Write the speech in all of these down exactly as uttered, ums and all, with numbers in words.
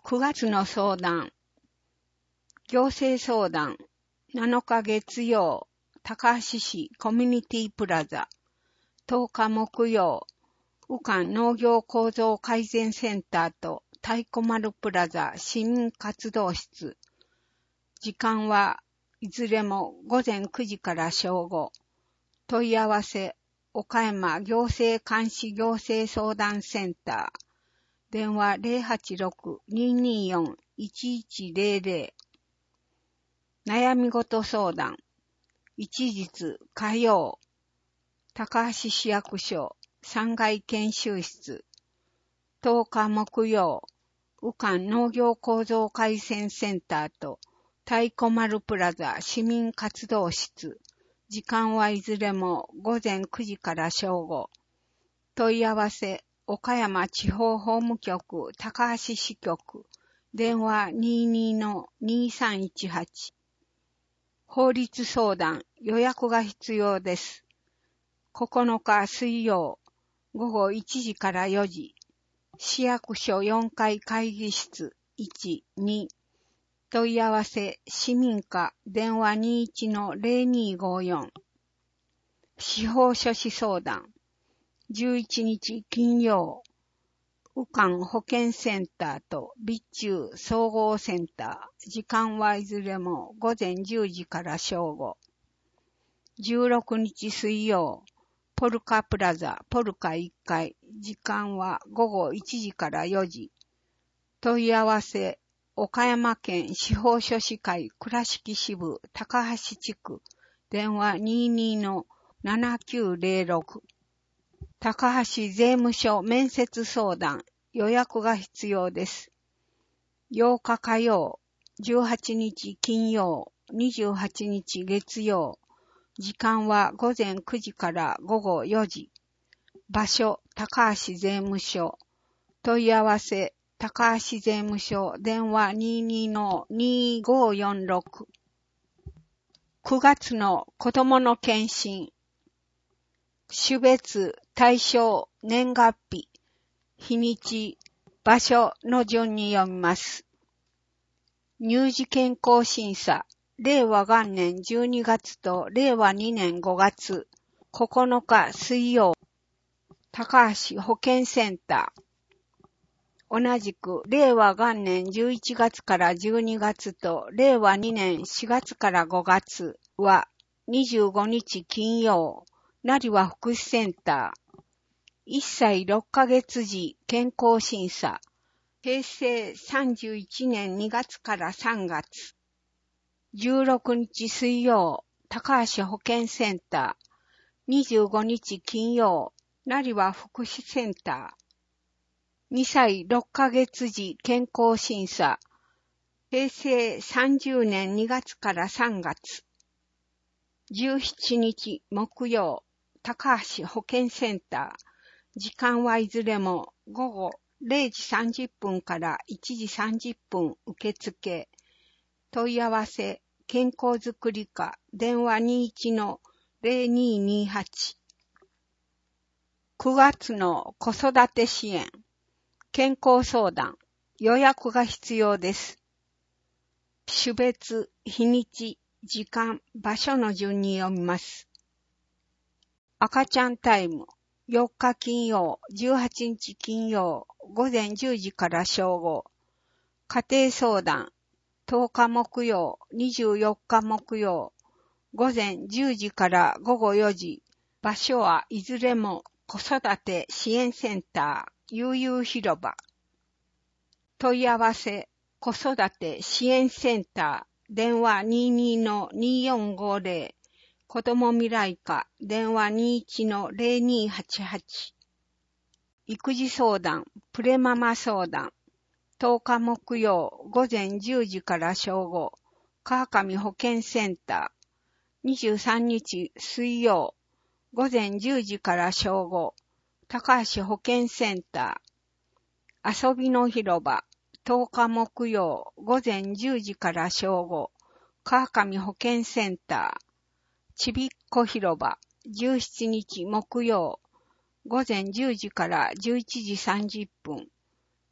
くがつの相談。行政相談。なのか月曜、高橋市コミュニティプラザ。とおか木曜、宇間農業構造改善センターと太鼓丸プラザ市民活動室。時間はいずれもごぜんくじから正午。問い合わせ、岡山行政監視行政相談センター。電話 ゼロはちろく にーにーよん いちいちゼロゼロ。悩み事相談。一日火曜。高橋市役所さんがい研修室。とおか木曜。宇間農業構造改善センターと太鼓丸プラザ市民活動室。時間はいずれもごぜんくじから正午。問い合わせ、岡山地方法務局高橋支局。電話 にーにーのにーさんいちはち。法律相談、予約が必要です。ここのか水曜、ごごいちじからよじ。市役所よんかい会議室いち、に。問い合わせ、市民課電話 にーいちのゼロにーごよん。司法書士相談。じゅういちにち金曜。宇間保健センターと備中総合センター。時間はいずれもごぜんじゅうじから正午。じゅうろくにち水曜。ポルカプラザポルカいっかい。時間はごごいちじからよじ。問い合わせ、岡山県司法書士会倉敷支部高橋地区。電話 にーにーのななきゅうゼロろく。高橋税務署面接相談。予約が必要です。ようか火曜、じゅうはちにち金曜、にじゅうはちにち月曜。時間はごぜんくじからごごよじ。場所、高橋税務署。問い合わせ、高橋税務署。電話 にーにーのにーごよんろく。くがつの子供の検診。種別、対象、年月日、日にち、場所の順に読みます。乳児健康審査、令和元年じゅうにがつと令和にねんごがつ、ここのか水曜、高橋保健センター。同じく、令和元年じゅういちがつからじゅうにがつと令和にねんしがつからごがつはにじゅうごにち金曜、成羽福祉センター。いっさいろっかげつ時健康審査。平成さんじゅういちねんにがつからさんがつ。じゅうろくにち水曜、高橋保健センター。にじゅうごにち金曜、成羽福祉センター。にさいろっかげつ時健康審査。平成さんじゅうねんにがつからさんがつ。じゅうしちにち木曜、高橋保健センター。時間はいずれもごごれいじさんじゅっぷんからいちじさんじゅっぷん受付。問い合わせ、健康づくり課、電話 にーいちのゼロにーにーはち。くがつの子育て支援。健康相談。予約が必要です。種別、日にち、時間、場所の順に読みます。赤ちゃんタイム。よっか金曜、じゅうはちにち金曜、ごぜんじゅうじから正午。家庭相談、とおか木曜、にじゅうよっか木曜、ごぜんじゅうじからごごよじ。場所はいずれも子育て支援センター、悠々広場。問い合わせ、子育て支援センター、電話 にーにーのにーよんごゼロ。子ども未来課、電話 にーいちのゼロにーはちはち。育児相談、プレママ相談。とおか木曜、ごぜんじゅうじから正午。川上保健センター。にじゅうさんにち水曜、ごぜんじゅうじから正午。高橋保健センター。遊びの広場。とおか木曜、ごぜんじゅうじから正午。川上保健センター。ちびっこ広場、じゅうしちにち木曜、ごぜんじゅうじからじゅういちじさんじゅっぷん。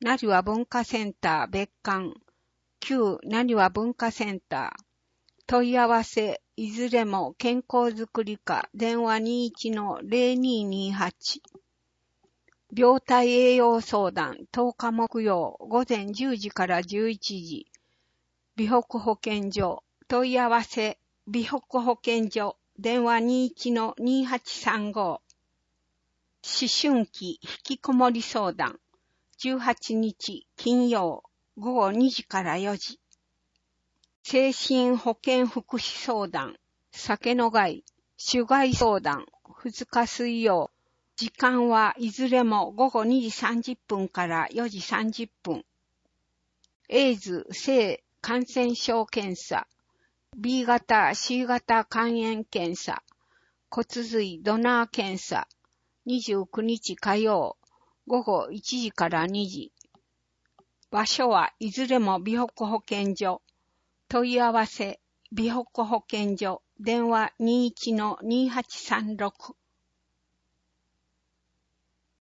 なにわ文化センター別館、旧なにわ文化センター、問い合わせ、いずれも健康づくり課、電話 にじゅういちのゼロにーにーはち。病態栄養相談、とおか木曜、午前じゅうじからじゅういちじ。美北保健所、問い合わせ、美北保健所、電話 にじゅういちのにーはちさんご。思春期引きこもり相談、じゅうはちにち金曜、午後にじからよじ。精神保健福祉相談、酒の害、酒害相談、ふつか水曜。時間はいずれも午後にじさんじゅっぷんからよじさんじゅっぷん。エイズ性感染症検査、B 型 C 型肝炎検査、骨髄ドナー検査、にじゅうくにち火曜、午後いちじからにじ。場所はいずれも美北保健所。問い合わせ、美北保健所、電話 にじゅういちのにーはちさんろく。